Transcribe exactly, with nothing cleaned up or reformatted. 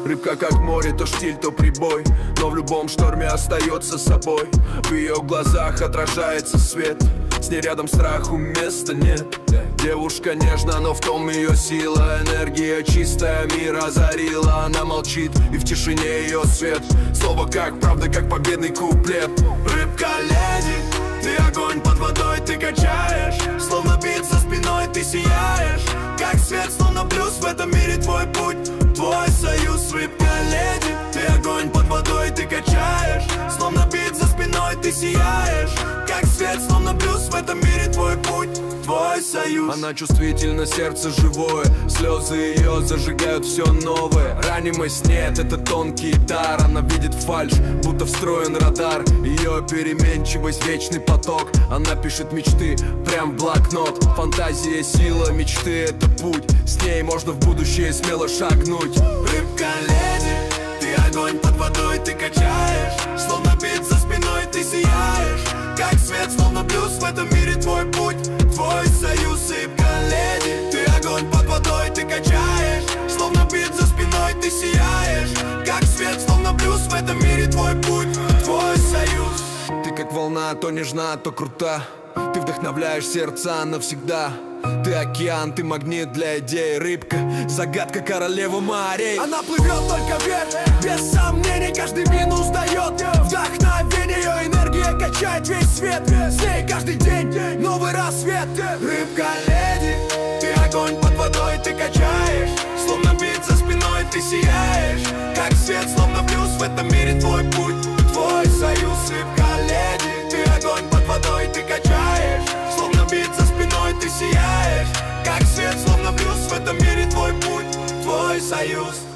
Рыбка как море, то штиль, то прибой, но в любом шторме остается собой. В ее глазах отражается свет, с ней рядом страху места нет. Девушка нежна, но в том ее сила. Энергия чистая, мир озарила. Она молчит, и в тишине ее свет. Слово как правда, как победный куплет. Рыбка-леди, ты огонь под водой, ты качаешь. Словно бит за спиной, ты сияешь. Как свет, словно плюс в этом мире твой путь, твой союз. Рыбка-леди, ты огонь под водой, ты качаешь. Словно бит за спиной, ты сияешь. Как свет, словно плюс в этом мире твой путь, твой союз. Она чувствительна, сердце живое, слезы ее зажигают все новое. Ранимость нет, это тонкий дар. Она видит фальшь, будто встроен радар. Ее переменчивость, вечный поток. Она пишет мечты, прям в блокнот. Фантазия, сила, мечты — это путь. С ней можно в будущее смело шагнуть. Рыбка-леди, ты огонь под водой, ты качаешь. Словно бит за спиной, ты сияешь. Как свет, словно плюс в этом мире твой путь, твой союз. Рыбка-леди, ты огонь под водой, ты качаешь. Словно бит за спиной, ты сияешь. Как свет, словно плюс в этом мире твой путь, твой союз. Ты как волна, то нежна, то крута. Ты вдохновляешь сердца навсегда. Ты океан, ты магнит для идей. Рыбка, загадка королевы морей. Она плывет только вверх, без сомнений. Каждый минус дает вдохновение. Ее энергия качает весь свет. С ней каждый день новый рассвет. Рыбка-леди, ты огонь под водой, ты качаешь. Словно бит за спиной, ты сияешь. Как свет, словно плюс в этом мире твой путь, твой союз. Рыбка-леди, ты огонь под водой, ты качаешь. Словно бит за спиной, ты сияешь. Как свет, словно плюс в этом мире твой путь, твой союз.